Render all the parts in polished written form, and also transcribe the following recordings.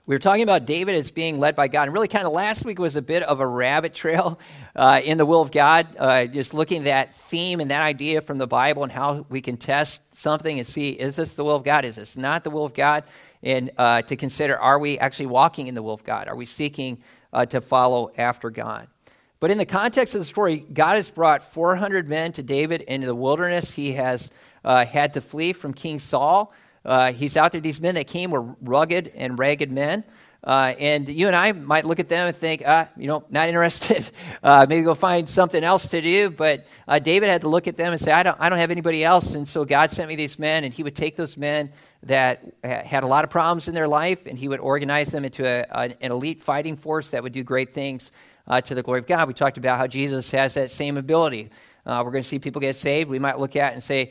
We were talking about David as being led by God, and really kind of last week was a bit of a rabbit trail in the will of God, just looking at that theme and that idea from the Bible and how we can test something and see, is this the will of God? Is this not the will of God? And to consider, are we actually walking in the will of God? Are we seeking to follow after God? But in the context of the story, God has brought 400 men to David into the wilderness. He has had to flee from King Saul. He's out there. These men that came were rugged and ragged men. And you and I might look at them and think, not interested. Maybe go find something else to do. But David had to look at them and say, I don't have anybody else. And so God sent me these men, and he would take those men that had a lot of problems in their life, and he would organize them into an elite fighting force that would do great things to the glory of God. We talked about how Jesus has that same ability. We're going to see people get saved. We might look at it and say,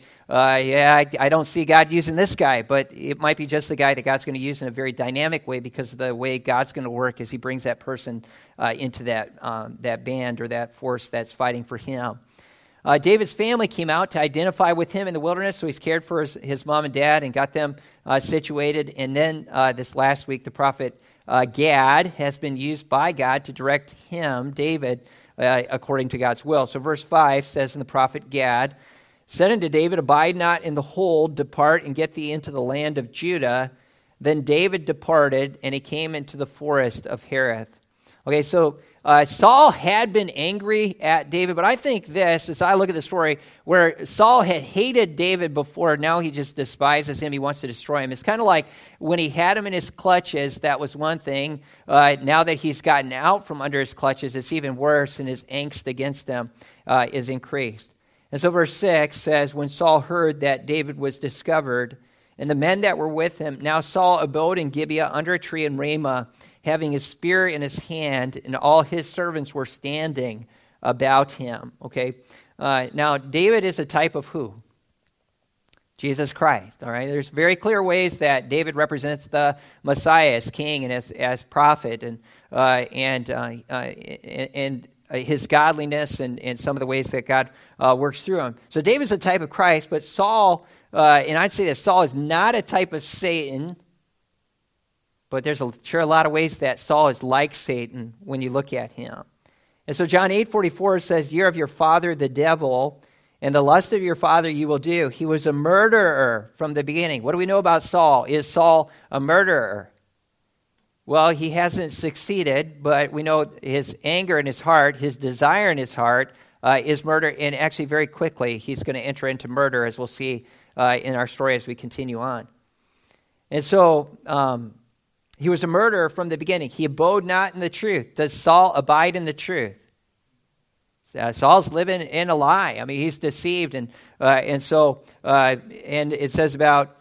I don't see God using this guy, but it might be just the guy that God's going to use in a very dynamic way because of the way God's going to work as he brings that person into that band or that force that's fighting for him. David's family came out to identify with him in the wilderness, so he's cared for his mom and dad and got them situated. And then this last week, the prophet Gad has been used by God to direct him, David, according to God's will. So verse 5 says in the prophet Gad, said unto David, abide not in the hold, depart and get thee into the land of Judah. Then David departed, and he came into the forest of Hereth. Okay, so Saul had been angry at David, but I think this, as I look at the story, where Saul had hated David before, now he just despises him, he wants to destroy him. It's kind of like when he had him in his clutches, that was one thing. Now that he's gotten out from under his clutches, it's even worse, and his angst against him is increased. And so verse 6 says, when Saul heard that David was discovered, and the men that were with him, now Saul abode in Gibeah under a tree in Ramah, having his spear in his hand, and all his servants were standing about him. Okay, now David is a type of who? Jesus Christ. All right, there's very clear ways that David represents the Messiah as king and as prophet, and his godliness and some of the ways that God works through him. So David's a type of Christ, but Saul, and I'd say that Saul is not a type of Satan. But there's sure a lot of ways that Saul is like Satan when you look at him. And so John 8:44 says, you're of your father the devil, and the lust of your father you will do. He was a murderer from the beginning. What do we know about Saul? Is Saul a murderer? Well, he hasn't succeeded, but we know his anger in his heart, his desire in his heart is murder. And actually very quickly he's going to enter into murder, as we'll see in our story as we continue on. And so he was a murderer from the beginning. He abode not in the truth. Does Saul abide in the truth? Saul's living in a lie. I mean, he's deceived, and it says about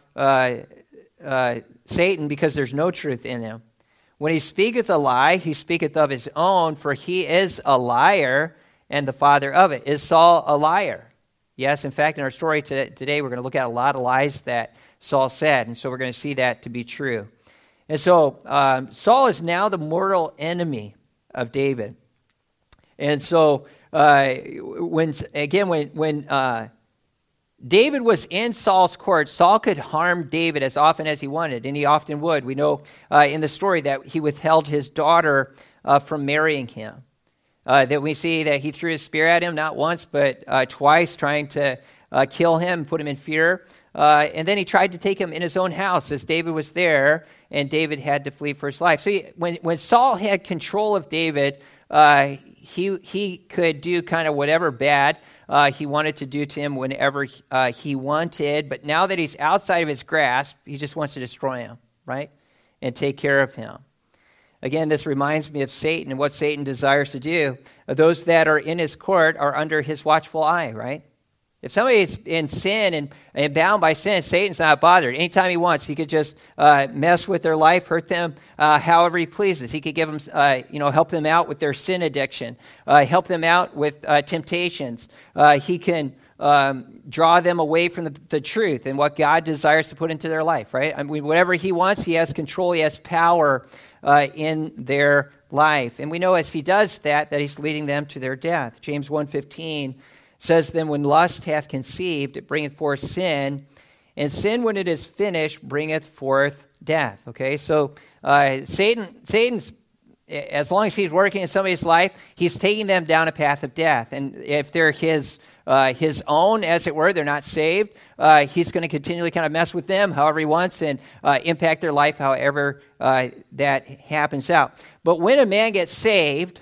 Satan, because there's no truth in him. When he speaketh a lie, he speaketh of his own, for he is a liar and the father of it. Is Saul a liar? Yes. In fact, in our story today, we're going to look at a lot of lies that Saul said, and so we're going to see that to be true. And so Saul is now the mortal enemy of David. And so when David was in Saul's court, Saul could harm David as often as he wanted, and he often would. We know in the story that he withheld his daughter from marrying him. That we see that he threw his spear at him, not once, but twice, trying to kill him, put him in fear. And then he tried to take him in his own house as David was there, and David had to flee for his life. So when Saul had control of David, he could do kind of whatever bad he wanted to do to him whenever he wanted. But now that he's outside of his grasp, he just wants to destroy him, right? And take care of him. Again, this reminds me of Satan and what Satan desires to do. Those that are in his court are under his watchful eye, right? If somebody's in sin and bound by sin, Satan's not bothered. Anytime he wants, he could just mess with their life, hurt them however he pleases. He could give them, help them out with their sin addiction, help them out with temptations. He can draw them away from the truth and what God desires to put into their life, right? I mean, whatever he wants, he has control, he has power in their life. And we know as he does that he's leading them to their death. James 1:15 says, then when lust hath conceived, it bringeth forth sin, and sin, when it is finished, bringeth forth death. Okay, so Satan's, as long as he's working in somebody's life, he's taking them down a path of death. And if they're his own, as it were, they're not saved, he's going to continually kind of mess with them however he wants and impact their life however that happens out. But when a man gets saved,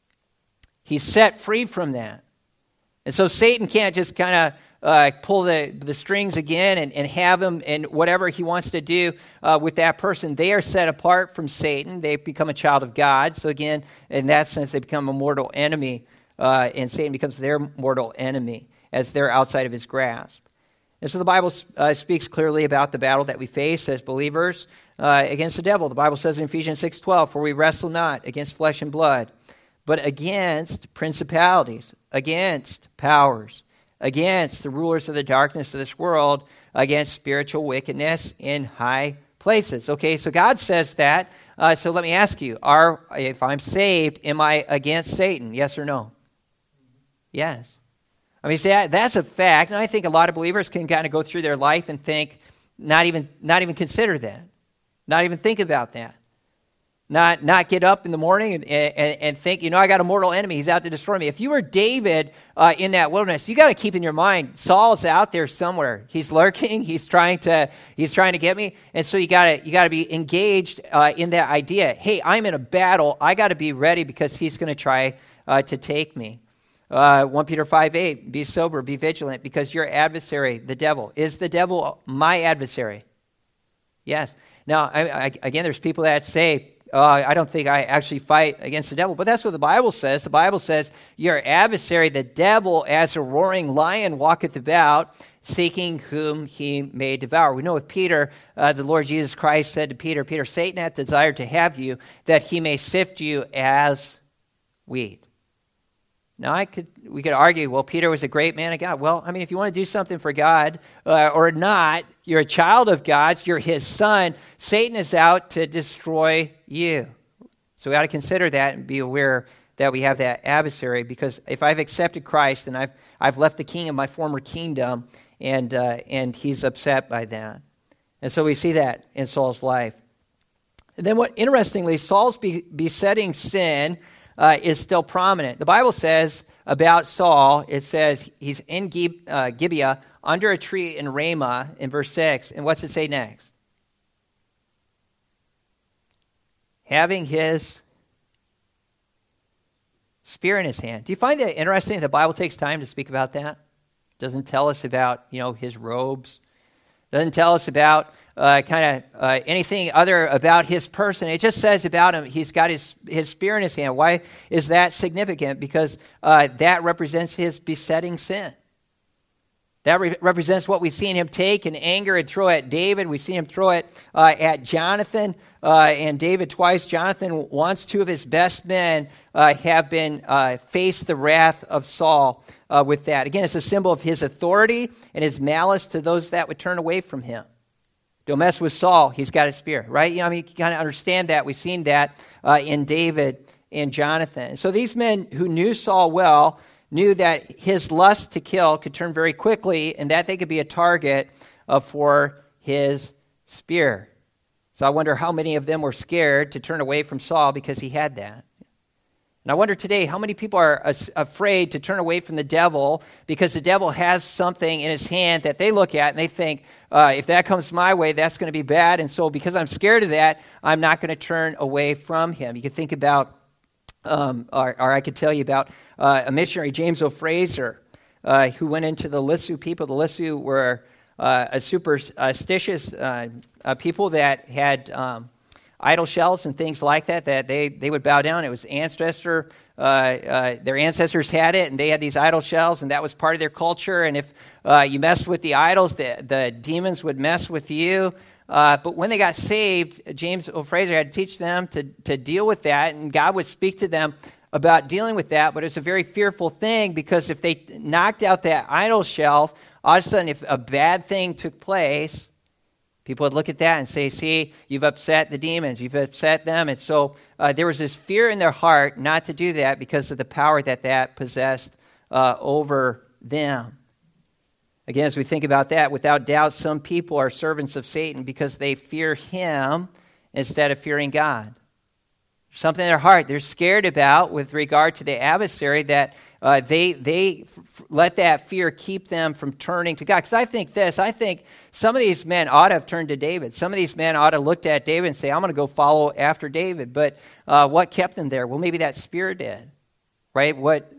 he's set free from that. And so Satan can't just kind of pull the strings again and have him and whatever he wants to do with that person. They are set apart from Satan. They become a child of God. So again, in that sense, they become a mortal enemy, and Satan becomes their mortal enemy as they're outside of his grasp. And so the Bible speaks clearly about the battle that we face as believers against the devil. The Bible says in Ephesians 6:12, "For we wrestle not against flesh and blood, but against principalities, against powers, against the rulers of the darkness of this world, against spiritual wickedness in high places." Okay, so God says that. So let me ask you, if I'm saved, am I against Satan? Yes or no? Yes. I mean, see, that's a fact, and I think a lot of believers can kind of go through their life and think, not even consider that, not even think about that. Not get up in the morning and think, I got a mortal enemy. He's out to destroy me. If you were David in that wilderness, you got to keep in your mind, Saul's out there somewhere. He's lurking. He's trying to get me. And so you got to be engaged in that idea. Hey, I'm in a battle. I got to be ready because he's going to try to take me. 1 Peter 5:8, be sober, be vigilant, because your adversary, the devil, is the devil my adversary? Yes. Now, again, there's people that say, I don't think I actually fight against the devil. But that's what the Bible says. The Bible says, your adversary, the devil, as a roaring lion, walketh about, seeking whom he may devour. We know with Peter, the Lord Jesus Christ said to Peter, Peter, Satan hath desired to have you, that he may sift you as wheat. Now, we could argue, well, Peter was a great man of God. Well, I mean, if you want to do something for God or not, you're a child of God's, you're his son. Satan is out to destroy you. So we ought to consider that and be aware that we have that adversary, because if I've accepted Christ and I've left the king of my former kingdom, and he's upset by that. And so we see that in Saul's life. And then interestingly, Saul's besetting sin is still prominent. The Bible says about Saul, it says he's in Gibeah under a tree in Ramah in verse 6. And what's it say next? Having his spear in his hand. Do you find that interesting that the Bible takes time to speak about that? It doesn't tell us about, his robes. It doesn't tell us about anything other about his person. It just says about him, he's got his spear in his hand. Why is that significant? Because that represents his besetting sin. That represents what we've seen him take in anger and throw at David. We've seen him throw it at Jonathan and David twice. Jonathan, once, two of his best men have been faced the wrath of Saul with that. Again, it's a symbol of his authority and his malice to those that would turn away from him. Don't mess with Saul. He's got a spear, right? You kind of understand that. We've seen that in David and Jonathan. So these men who knew Saul well knew that his lust to kill could turn very quickly and that they could be a target for his spear. So I wonder how many of them were scared to turn away from Saul because he had that. And I wonder today how many people are afraid to turn away from the devil because the devil has something in his hand that they look at and they think, if that comes my way, that's going to be bad. And so because I'm scared of that, I'm not going to turn away from him. You could think about, or I could tell you about a missionary, James O. Fraser, who went into the Lisu people. The Lisu were a superstitious people that had idol shells and things like that they would bow down. It was their ancestors had it, and they had these idol shells, and that was part of their culture. And if you messed with the idols, the demons would mess with you. But when they got saved, James O. Fraser had to teach them to deal with that, and God would speak to them about dealing with that. But it's a very fearful thing, because if they knocked out that idol shelf, all of a sudden, if a bad thing took place, people would look at that and say, see, you've upset the demons, you've upset them. And so there was this fear in their heart not to do that because of the power that possessed over them. Again, as we think about that, without doubt, some people are servants of Satan because they fear him instead of fearing God. Something in their heart they're scared about with regard to the adversary that they let that fear keep them from turning to God. Because I think some of these men ought to have turned to David. Some of these men ought to have looked at David and say, I'm going to go follow after David. But what kept them there? Well, maybe that spear did, right? What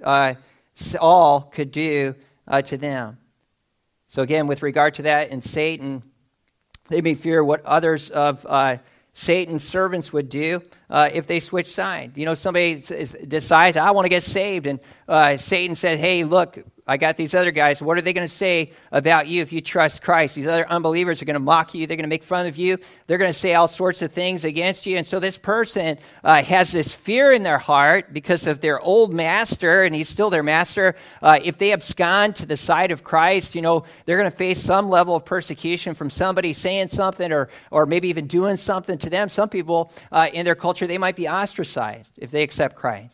Saul could do to them. So again, with regard to that, and Satan, they may fear what others of Satan's servants would do if they switch sides. You know, somebody decides, I want to get saved, and Satan said, hey, look, I got these other guys. What are they going to say about you if you trust Christ? These other unbelievers are going to mock you. They're going to make fun of you. They're going to say all sorts of things against you. And so this person has this fear in their heart because of their old master, and he's still their master. If they abscond to the side of Christ, you know, they're going to face some level of persecution from somebody saying something or maybe even doing something to them. Some people in their culture, they might be ostracized if they accept Christ.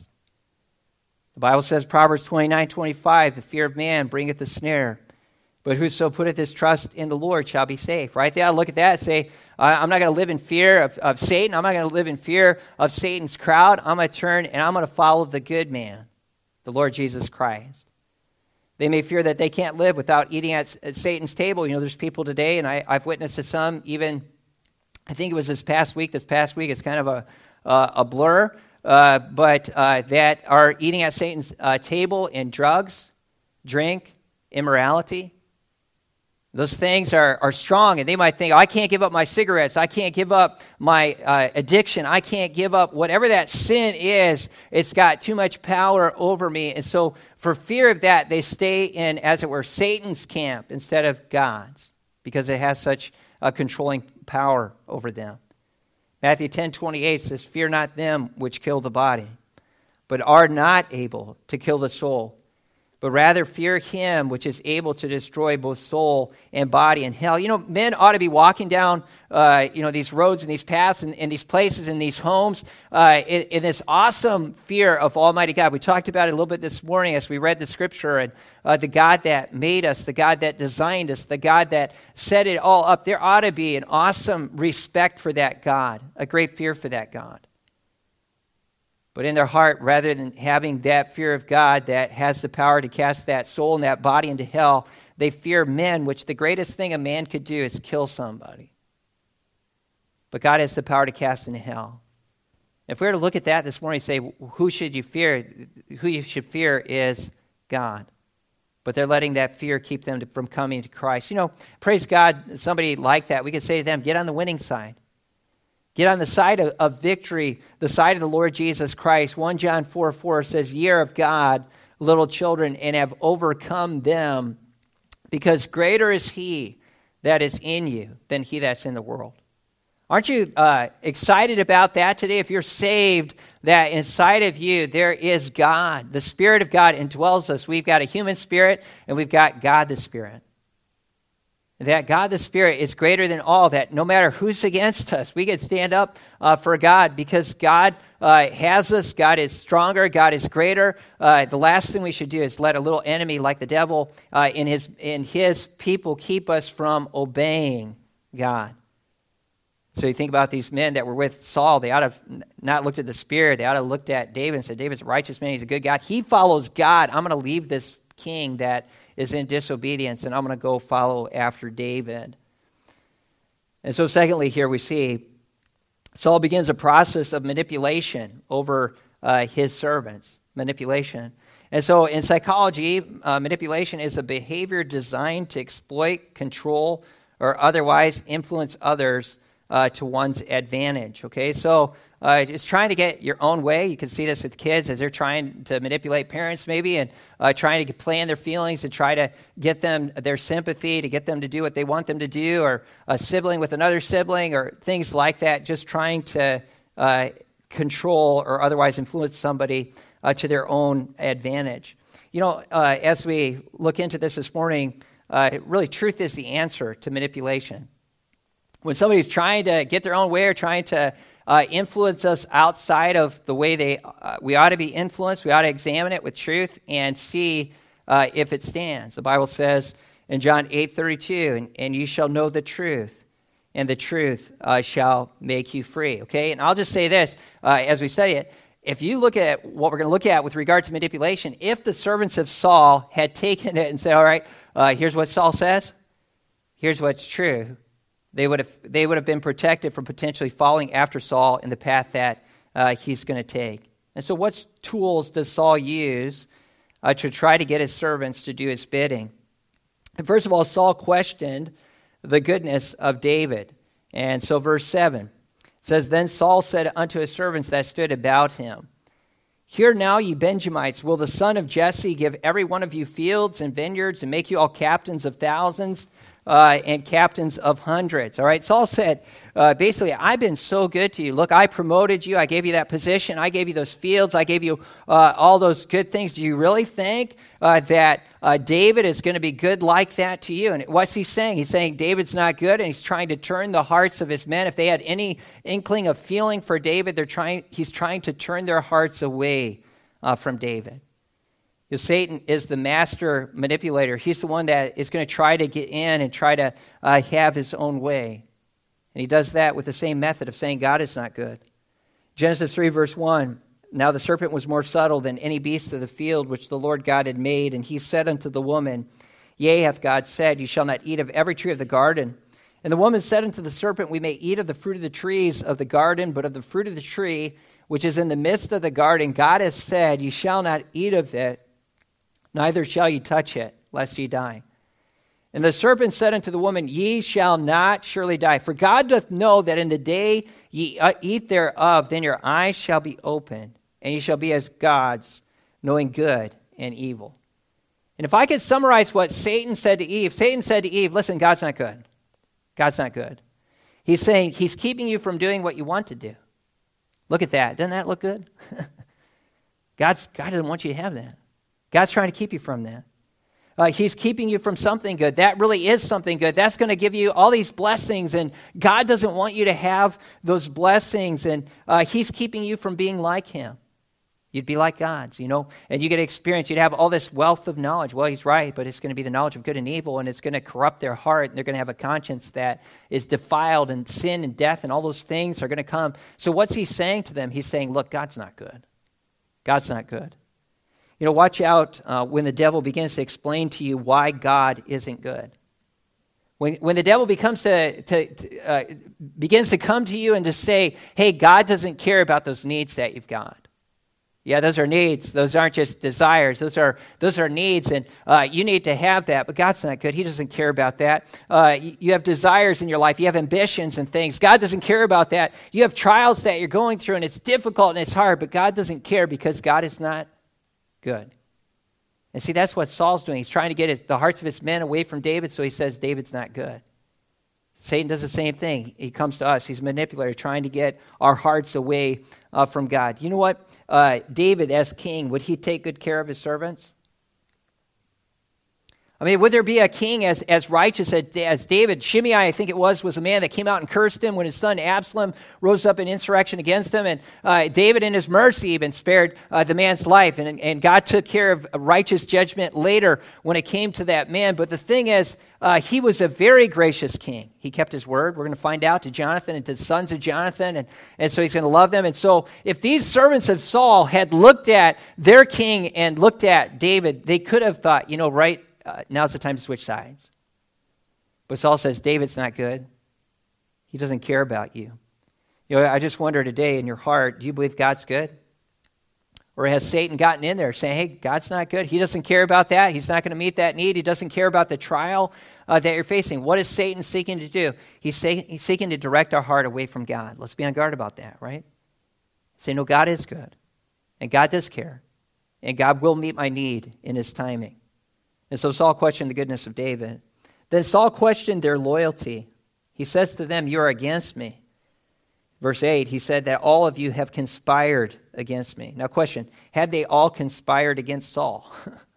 The Bible says, Proverbs 29:25, the fear of man bringeth a snare, but whoso putteth his trust in the Lord shall be safe. Right? They ought to look at that and say, I'm not going to live in fear of Satan. I'm not going to live in fear of Satan's crowd. I'm going to turn and I'm going to follow the good man, the Lord Jesus Christ. They may fear that they can't live without eating at Satan's table. You know, there's people today, and I've witnessed to some even, I think it was this past week. This past week, it's kind of a blur. But that are eating at Satan's table in drugs, drink, immorality. Those things are strong, and they might think, I can't give up my cigarettes. I can't give up my addiction. I can't give up whatever that sin is. It's got too much power over me. And so for fear of that, they stay in, as it were, Satan's camp instead of God's, because it has such a controlling power over them. Matthew 10:28 says, fear not them which kill the body, but are not able to kill the soul, but rather fear him which is able to destroy both soul and body in hell. You know, men ought to be walking down, these roads and these paths and these places and these homes in this awesome fear of Almighty God. We talked about it a little bit this morning as we read the scripture, and the God that made us, the God that designed us, the God that set it all up. There ought to be an awesome respect for that God, a great fear for that God. But in their heart, rather than having that fear of God that has the power to cast that soul and that body into hell, they fear men, which the greatest thing a man could do is kill somebody. But God has the power to cast into hell. If we were to look at that this morning and say, who should you fear? Who you should fear is God. But they're letting that fear keep them from coming to Christ. You know, praise God, somebody like that, we could say to them, get on the winning side. Get on the side of victory, the side of the Lord Jesus Christ. 1 John 4:4 says, ye are of God, little children, and have overcome them, because greater is he that is in you than he that's in the world. Aren't you excited about that today? If you're saved, that inside of you there is God. The Spirit of God indwells us. We've got a human spirit, and we've got God the Spirit. That God the Spirit is greater than all, that no matter who's against us, we can stand up for God because God has us. God is stronger. God is greater. The last thing we should do is let a little enemy like the devil in his people keep us from obeying God. So you think about these men that were with Saul. They ought to have not looked at the Spirit. They ought to have looked at David and said, David's a righteous man. He's a good God. He follows God. I'm going to leave this king that is in disobedience, and I'm going to go follow after David. And so secondly, here we see Saul begins a process of manipulation over his servants. Manipulation. And so in psychology, manipulation is a behavior designed to exploit, control, or otherwise influence others to one's advantage. Okay, so it's trying to get your own way. You can see this with kids as they're trying to manipulate parents maybe and trying to play in their feelings to try to get them their sympathy, to get them to do what they want them to do, or a sibling with another sibling or things like that, just trying to control or otherwise influence somebody to their own advantage. You know, as we look into this morning, really truth is the answer to manipulation. When somebody's trying to get their own way or trying to influence us outside of the way we ought to be influenced, we ought to examine it with truth and see if it stands. The Bible says in John 8:32, and you shall know the truth, and the truth shall make you free. Okay, and I'll just say this as we study it. If you look at what we're going to look at with regard to manipulation, if the servants of Saul had taken it and said, all right, here's what Saul says, here's what's true, they would have been protected from potentially falling after Saul in the path that he's going to take. And so what tools does Saul use to try to get his servants to do his bidding? And first of all, Saul questioned the goodness of David. And so verse 7 says, Then Saul said unto his servants that stood about him, Hear now, ye Benjamites, will the son of Jesse give every one of you fields and vineyards and make you all captains of thousands and captains of hundreds? All right, Saul said, basically, I've been so good to you. Look, I promoted you. I gave you that position. I gave you those fields. I gave you all those good things. Do you really think that David is going to be good like that to you? And what's he saying? He's saying David's not good, and he's trying to turn the hearts of his men. If they had any inkling of feeling for David, he's trying to turn their hearts away from David. Satan is the master manipulator. He's the one that is going to try to get in and try to have his own way. And he does that with the same method of saying God is not good. Genesis 3, verse 1, Now the serpent was more subtle than any beast of the field which the Lord God had made. And he said unto the woman, Yea, hath God said, You shall not eat of every tree of the garden. And the woman said unto the serpent, We may eat of the fruit of the trees of the garden, but of the fruit of the tree which is in the midst of the garden, God has said, Ye shall not eat of it, neither shall ye touch it, lest ye die. And the serpent said unto the woman, Ye shall not surely die. For God doth know that in the day ye eat thereof, then your eyes shall be opened, and ye shall be as gods, knowing good and evil. And if I could summarize what Satan said to Eve, listen, God's not good. God's not good. He's saying he's keeping you from doing what you want to do. Look at that. Doesn't that look good? God doesn't want you to have that. God's trying to keep you from that. He's keeping you from something good. That really is something good. That's going to give you all these blessings, and God doesn't want you to have those blessings, and he's keeping you from being like him. You'd be like gods, and you get experience. You'd have all this wealth of knowledge. Well, he's right, but it's going to be the knowledge of good and evil, and it's going to corrupt their heart, and they're going to have a conscience that is defiled, and sin and death and all those things are going to come. So what's he saying to them? He's saying, look, God's not good. God's not good. Watch out when the devil begins to explain to you why God isn't good. When the devil begins to come to you and to say, hey, God doesn't care about those needs that you've got. Yeah, those are needs. Those aren't just desires. Those are needs, and you need to have that. But God's not good. He doesn't care about that. You have desires in your life. You have ambitions and things. God doesn't care about that. You have trials that you're going through, and it's difficult and it's hard, but God doesn't care because God is not good. And see, that's what Saul's doing. He's trying to get the hearts of his men away from David, so he says David's not good. Satan does the same thing. He comes to us. He's a manipulator, trying to get our hearts away from God. You know what? David, as king, would he take good care of his servants? I mean, would there be a king as righteous as David? Shimei, I think it was a man that came out and cursed him when his son Absalom rose up in insurrection against him. And David, in his mercy, even spared the man's life. And God took care of righteous judgment later when it came to that man. But the thing is, he was a very gracious king. He kept his word. We're going to find out to Jonathan and to the sons of Jonathan. And so he's going to love them. And so if these servants of Saul had looked at their king and looked at David, they could have thought, right, now's the time to switch sides. But Saul says, David's not good. He doesn't care about you. I just wonder today in your heart, do you believe God's good? Or has Satan gotten in there saying, hey, God's not good. He doesn't care about that. He's not going to meet that need. He doesn't care about the trial that you're facing. What is Satan seeking to do? He's seeking to direct our heart away from God. Let's be on guard about that, right? Say, no, God is good. And God does care. And God will meet my need in his timing. And so Saul questioned the goodness of David. Then Saul questioned their loyalty. He says to them, you are against me. Verse 8, he said that all of you have conspired against me. Now question, had they all conspired against Saul?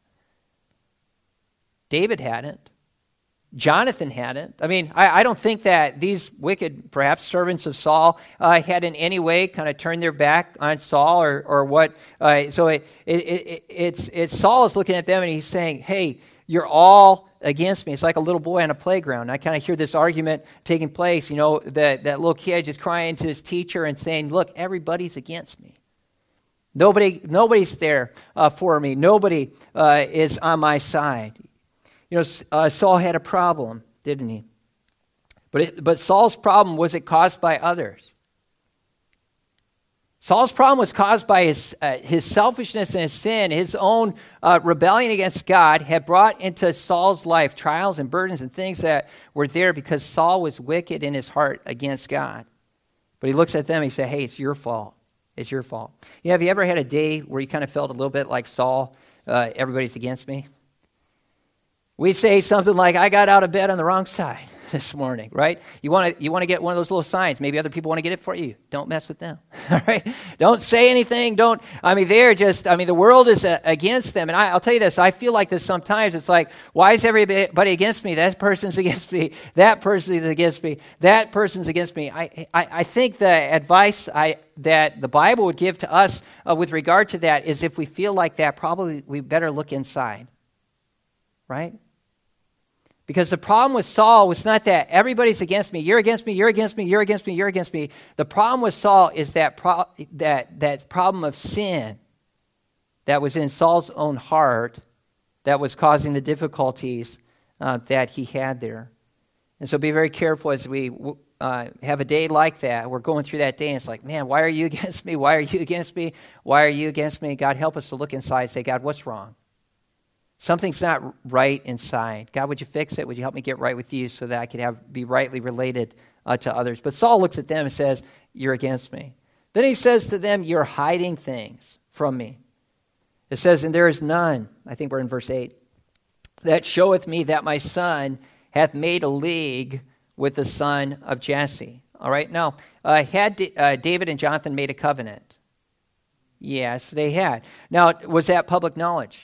David hadn't. Jonathan hadn't. I mean, I don't think that these wicked, perhaps, servants of Saul had in any way kind of turned their back on Saul or what. So it's Saul is looking at them and he's saying, hey, you're all against me. It's like a little boy on a playground. I kind of hear this argument taking place, that little kid just crying to his teacher and saying, look, everybody's against me. Nobody's there for me. Nobody is on my side. Saul had a problem, didn't he? But Saul's problem wasn't caused by others. Saul's problem was caused by his selfishness and his sin. His own rebellion against God had brought into Saul's life trials and burdens and things that were there because Saul was wicked in his heart against God. But he looks at them and he said, hey, it's your fault. It's your fault. Have you ever had a day where you kind of felt a little bit like Saul, everybody's against me? We say something like, I got out of bed on the wrong side this morning, right? You want to get one of those little signs. Maybe other people want to get it for you. Don't mess with them, all right? Don't say anything. The world is against them. And I'll tell you this, I feel like this sometimes. It's like, why is everybody against me? That person's against me. That person is against me. That person's against me. I think the advice that the Bible would give to us with regard to that is if we feel like that, probably we better look inside, right? Because the problem with Saul was not that everybody's against me, you're against me, you're against me, you're against me, you're against me. The problem with Saul is that problem of sin that was in Saul's own heart that was causing the difficulties that he had there. And so be very careful as we have a day like that. We're going through that day and it's like, man, why are you against me? Why are you against me? Why are you against me? God, help us to look inside and say, God, what's wrong? Something's not right inside. God, would you fix it? Would you help me get right with you so that I could be rightly related to others? But Saul looks at them and says, you're against me. Then he says to them, you're hiding things from me. It says, and there is none, I think we're in verse 8, that showeth me that my son hath made a league with the son of Jesse. All right, now, had David and Jonathan made a covenant? Yes, they had. Now, was that public knowledge?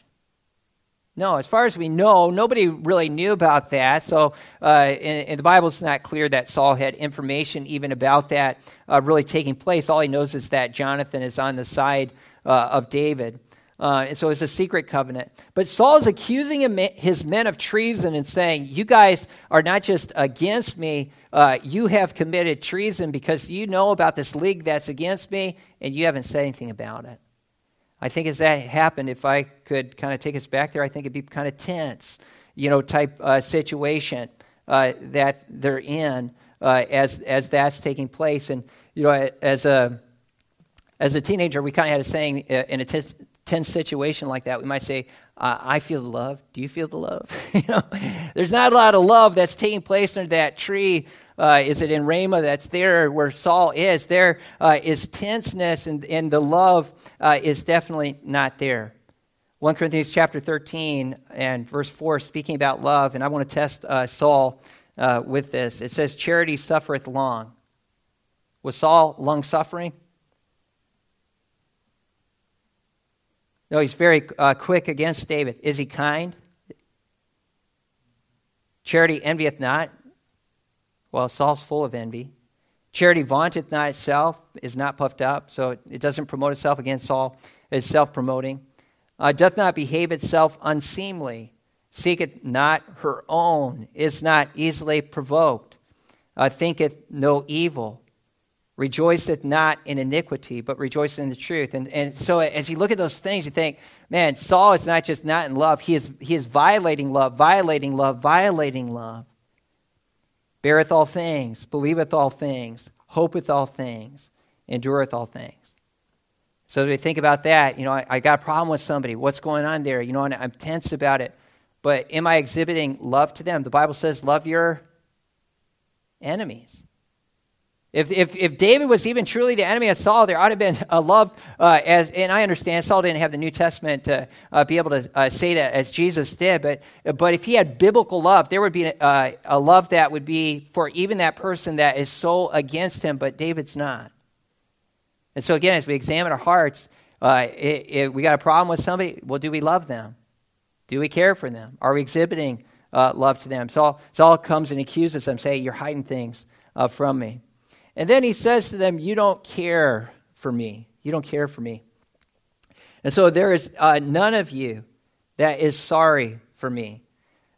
No, as far as we know, nobody really knew about that. So in the Bible, it's not clear that Saul had information even about that really taking place. All he knows is that Jonathan is on the side of David. And so it's a secret covenant. But Saul is accusing his men of treason and saying, you guys are not just against me, you have committed treason because you know about this league that's against me and you haven't said anything about it. I think as that happened, if I could kind of take us back there, I think it'd be kind of tense, type situation that they're in as that's taking place. And, as a teenager, we kind of had a saying in a tense situation like that, we might say, I feel the love. Do you feel the love? There's not a lot of love that's taking place under that tree. Is it in Ramah that's there where Saul is? There is tenseness and the love is definitely not there. 1 Corinthians chapter 13 and verse 4, speaking about love, and I want to test Saul with this. It says, charity suffereth long. Was Saul long-suffering? No, he's very quick against David. Is he kind? Charity envieth not. Well, Saul's full of envy. Charity vaunteth not itself, is not puffed up, so it doesn't promote itself. Again, Saul is self-promoting. Doth not behave itself unseemly, seeketh not her own, is not easily provoked, thinketh no evil, rejoiceth not in iniquity, but rejoiceth in the truth. And so as you look at those things, you think, man, Saul is not just not in love, he is violating love, violating love, violating love. Beareth all things, believeth all things, hopeth all things, endureth all things. So as we think about that, I got a problem with somebody. What's going on there? And I'm tense about it. But am I exhibiting love to them? The Bible says, love your enemies. If David was even truly the enemy of Saul, there ought to have been a love, and I understand Saul didn't have the New Testament to be able to say that as Jesus did, but if he had biblical love, there would be a love that would be for even that person that is so against him, but David's not. And so again, as we examine our hearts, if we got a problem with somebody, well, do we love them? Do we care for them? Are we exhibiting love to them? Saul comes and accuses them, saying, you're hiding things from me. And then he says to them, you don't care for me. You don't care for me. And so there is none of you that is sorry for me.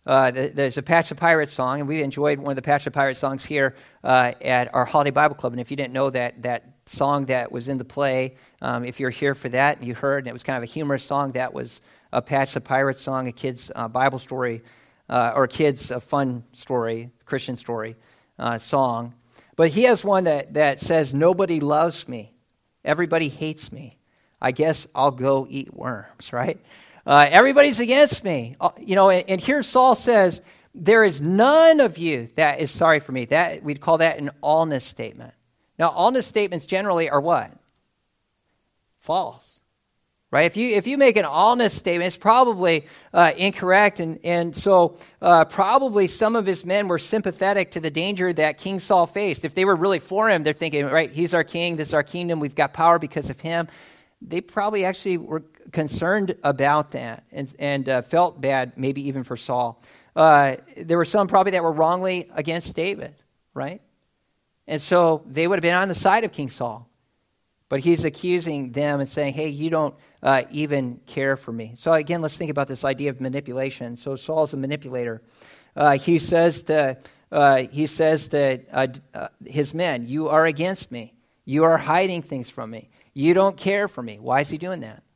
There's a Patch the Pirate song, and we enjoyed one of the Patch the Pirate songs here at our Holiday Bible Club. And if you didn't know that song that was in the play, if you're here for that and you heard, and it was kind of a humorous song, that was a Patch the Pirate song, a kid's Bible story, or a kid's fun story, Christian story song. But he has one that says, "Nobody loves me. Everybody hates me. I guess I'll go eat worms," right? Everybody's against me. And here Saul says, "There is none of you that is sorry for me." That we'd call that an allness statement. Now, allness statements generally are what? False, right? If you make an allness statement, it's probably incorrect, and so probably some of his men were sympathetic to the danger that King Saul faced. If they were really for him, they're thinking, right, he's our king, this is our kingdom, we've got power because of him. They probably actually were concerned about that and felt bad, maybe even for Saul. There were some probably that were wrongly against David, right? And so they would have been on the side of King Saul. But he's accusing them and saying, "Hey, you don't even care for me." So again, let's think about this idea of manipulation. So Saul's a manipulator. He says to his men, "You are against me. You are hiding things from me. You don't care for me." Why is he doing that?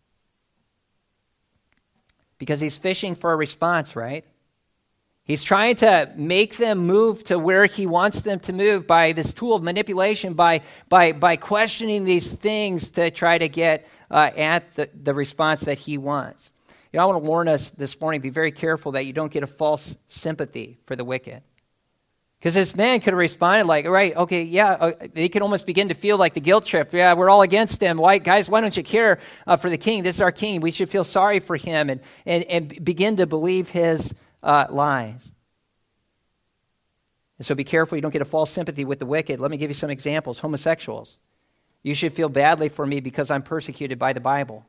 Because he's fishing for a response, right? He's trying to make them move to where he wants them to move by this tool of manipulation, by questioning these things to try to get at the response that he wants. I want to warn us this morning, be very careful that you don't get a false sympathy for the wicked. Because this man could have responded like, right, okay, yeah, they could almost begin to feel like the guilt trip. Yeah, we're all against him. Why don't you care for the king? This is our king. We should feel sorry for him and begin to believe his lies. And so be careful you don't get a false sympathy with the wicked. Let me give you some examples. Homosexuals. You should feel badly for me because I'm persecuted by the Bible.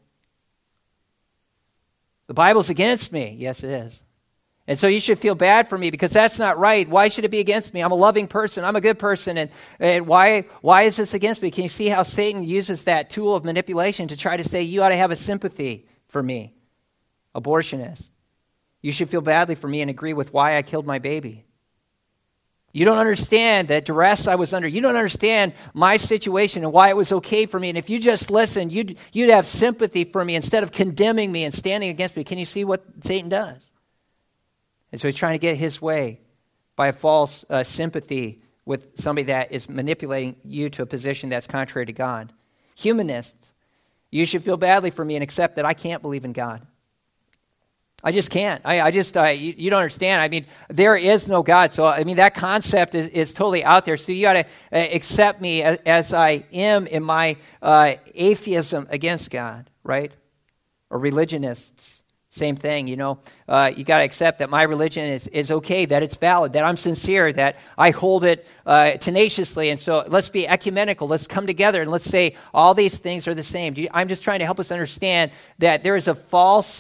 The Bible's against me. Yes, it is. And so you should feel bad for me because that's not right. Why should it be against me? I'm a loving person. I'm a good person. And why is this against me? Can you see how Satan uses that tool of manipulation to try to say, you ought to have a sympathy for me? Abortionist. You should feel badly for me and agree with why I killed my baby. You don't understand the duress I was under. You don't understand my situation and why it was okay for me. And if you just listened, you'd have sympathy for me instead of condemning me and standing against me. Can you see what Satan does? And so he's trying to get his way by a false sympathy with somebody that is manipulating you to a position that's contrary to God. Humanists, you should feel badly for me and accept that I can't believe in God. I just can't. You don't understand. I mean, there is no God. So, I mean, that concept is totally out there. So you ought to accept me as I am in my atheism against God, right? Or religionists. Same thing, you got to accept that my religion is okay, that it's valid, that I'm sincere, that I hold it tenaciously. And so let's be ecumenical. Let's come together and let's say all these things are the same. I'm just trying to help us understand that there is a false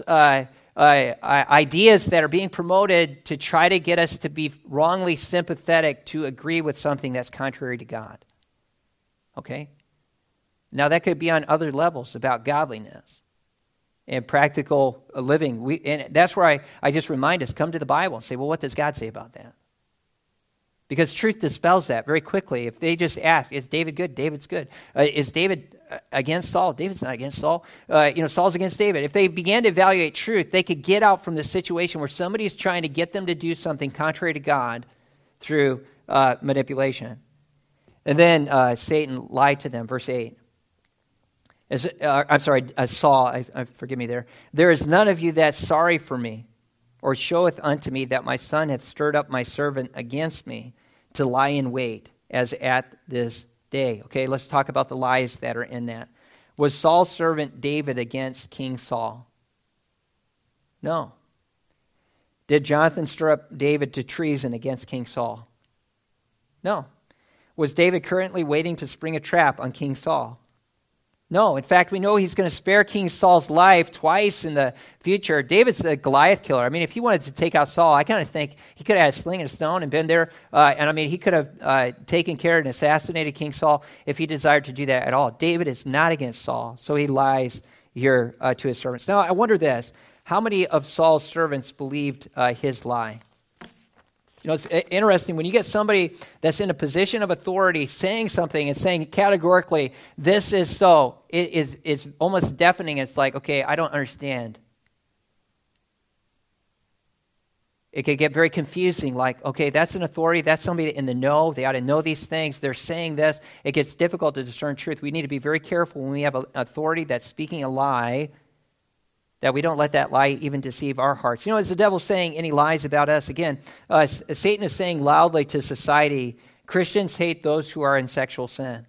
ideas that are being promoted to try to get us to be wrongly sympathetic to agree with something that's contrary to God. Okay? Now that could be on other levels about godliness and practical living. And that's where I just remind us, come to the Bible and say, well, what does God say about that? Because truth dispels that very quickly. If they just ask, is David good? David's good. Is David against Saul? David's not against Saul. Saul's against David. If they began to evaluate truth, they could get out from the situation where somebody's trying to get them to do something contrary to God through manipulation. And then Satan lied to them, verse 8. Saul, forgive me there. There is none of you that's sorry for me, or showeth unto me that my son hath stirred up my servant against me to lie in wait, as at this day. Okay, let's talk about the lies that are in that. Was Saul's servant David against King Saul? No. Did Jonathan stir up David to treason against King Saul? No. Was David currently waiting to spring a trap on King Saul? No. In fact, we know he's going to spare King Saul's life twice in the future. David's a Goliath killer. I mean, if he wanted to take out Saul, I kind of think he could have had a sling and a stone and been there. He could have taken care and assassinated King Saul if he desired to do that at all. David is not against Saul, so he lies here to his servants. Now, I wonder this. How many of Saul's servants believed his lie? You know, it's interesting when you get somebody that's in a position of authority saying something and saying categorically, this is so, it's almost deafening. It's like, okay, I don't understand. It can get very confusing, like, okay, that's an authority, that's somebody in the know, they ought to know these things, they're saying this. It gets difficult to discern truth. We need to be very careful when we have an authority that's speaking a lie, that we don't let that lie even deceive our hearts. You know, is the devil saying any lies about us? Again, Satan is saying loudly to society, Christians hate those who are in sexual sin.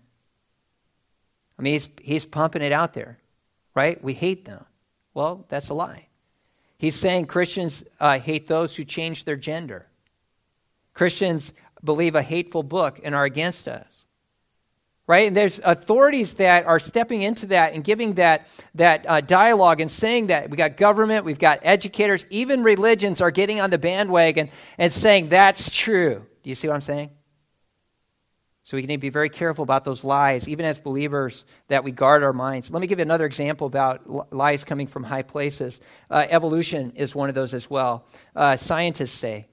I mean, he's pumping it out there, right? We hate them. Well, that's a lie. He's saying Christians hate those who change their gender. Christians believe a hateful book and are against us. Right? And there's authorities that are stepping into that and giving that dialogue and saying that. We got government, we've got educators, even religions are getting on the bandwagon and saying that's true. Do you see what I'm saying? So we need to be very careful about those lies, even as believers, that we guard our minds. Let me give you another example about lies coming from high places. Evolution is one of those as well. Scientists say,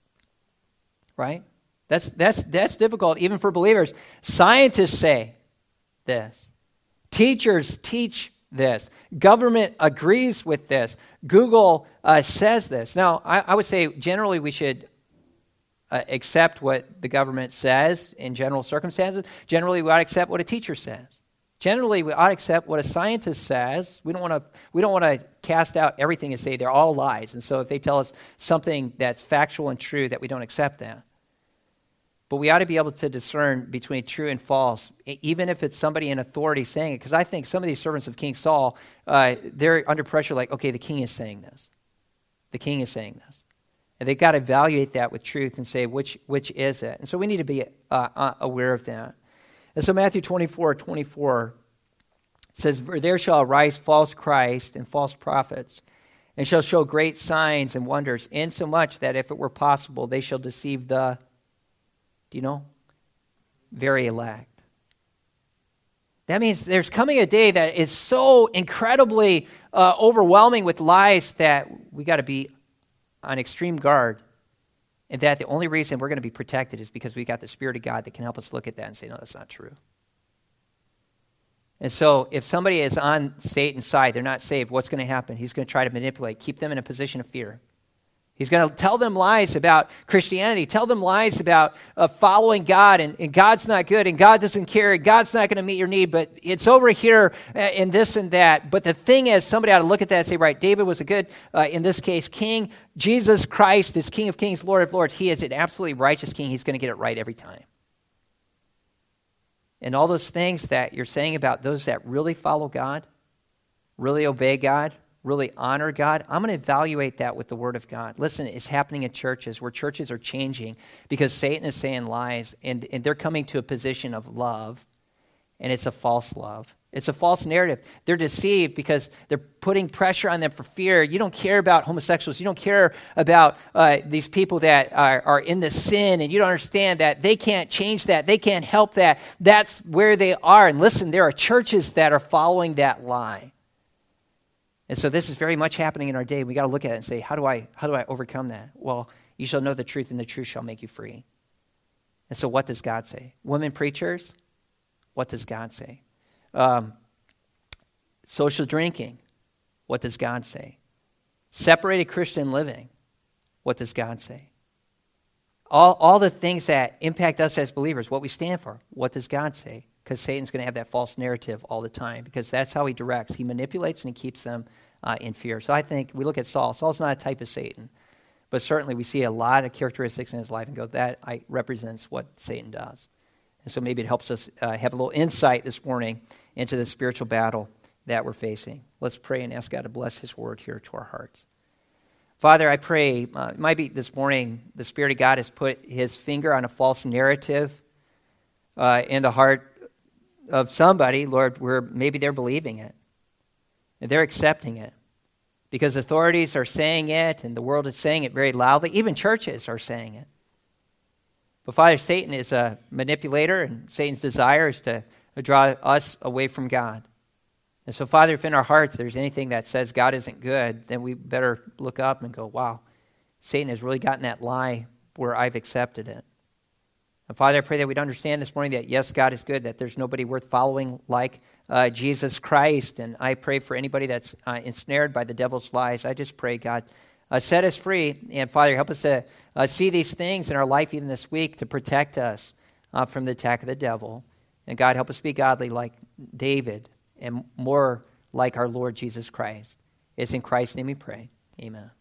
right? That's difficult even for believers. Scientists say this. Teachers teach this. Government agrees with this. Google says this. Now, I would say generally we should accept what the government says in general circumstances. Generally, we ought to accept what a teacher says. Generally, we ought to accept what a scientist says. We don't want to cast out everything and say they're all lies. And so if they tell us something that's factual and true, that we don't accept that. But we ought to be able to discern between true and false, even if it's somebody in authority saying it. Because I think some of these servants of King Saul, they're under pressure like, okay, the king is saying this. The king is saying this. And they've got to evaluate that with truth and say, which is it? And so we need to be aware of that. And so Matthew 24:24 says, "For there shall arise false Christ and false prophets, and shall show great signs and wonders, insomuch that if it were possible, they shall deceive the," do you know? "very elect." That means there's coming a day that is so incredibly overwhelming with lies that we got to be on extreme guard, and that the only reason we're going to be protected is because we got the Spirit of God that can help us look at that and say, no, that's not true. And so if somebody is on Satan's side, they're not saved, what's going to happen? He's going to try to manipulate, keep them in a position of fear. He's going to tell them lies about Christianity, tell them lies about following God, and God's not good, and God doesn't care, and God's not going to meet your need, but it's over here in this and that. But the thing is, somebody ought to look at that and say, right, David was a good, in this case, king. Jesus Christ is King of Kings, Lord of Lords. He is an absolutely righteous king. He's going to get it right every time. And all those things that you're saying about those that really follow God, really obey God, really honor God, I'm going to evaluate that with the Word of God. Listen, it's happening in churches where churches are changing because Satan is saying lies, and they're coming to a position of love, and it's a false love. It's a false narrative. They're deceived because they're putting pressure on them for fear. You don't care about homosexuals. You don't care about these people that are in the sin, and you don't understand that they can't change that. They can't help that. That's where they are. And listen, there are churches that are following that lie. And so this is very much happening in our day. We got to look at it and say, how do I overcome that? Well, you shall know the truth, and the truth shall make you free. And so what does God say? Women preachers, what does God say? Social drinking, what does God say? Separated Christian living, what does God say? All the things that impact us as believers, what we stand for, what does God say? Because Satan's going to have that false narrative all the time, because that's how he directs. He manipulates and he keeps them in fear. So I think we look at Saul. Saul's not a type of Satan, but certainly we see a lot of characteristics in his life and go, that represents what Satan does. And so maybe it helps us have a little insight this morning into the spiritual battle that we're facing. Let's pray and ask God to bless his word here to our hearts. Father, I pray, it might be this morning, the Spirit of God has put his finger on a false narrative in the heart of somebody, Lord, where maybe they're believing it. And they're accepting it. Because authorities are saying it, and the world is saying it very loudly. Even churches are saying it. But Father, Satan is a manipulator, and Satan's desire is to draw us away from God. And so, Father, if in our hearts there's anything that says God isn't good, then we better look up and go, wow, Satan has really gotten that lie where I've accepted it. And Father, I pray that we'd understand this morning that, yes, God is good, that there's nobody worth following like Jesus Christ. And I pray for anybody that's ensnared by the devil's lies. I just pray, God, set us free. And Father, help us to see these things in our life even this week to protect us from the attack of the devil. And God, help us be godly like David and more like our Lord Jesus Christ. It's in Christ's name we pray. Amen.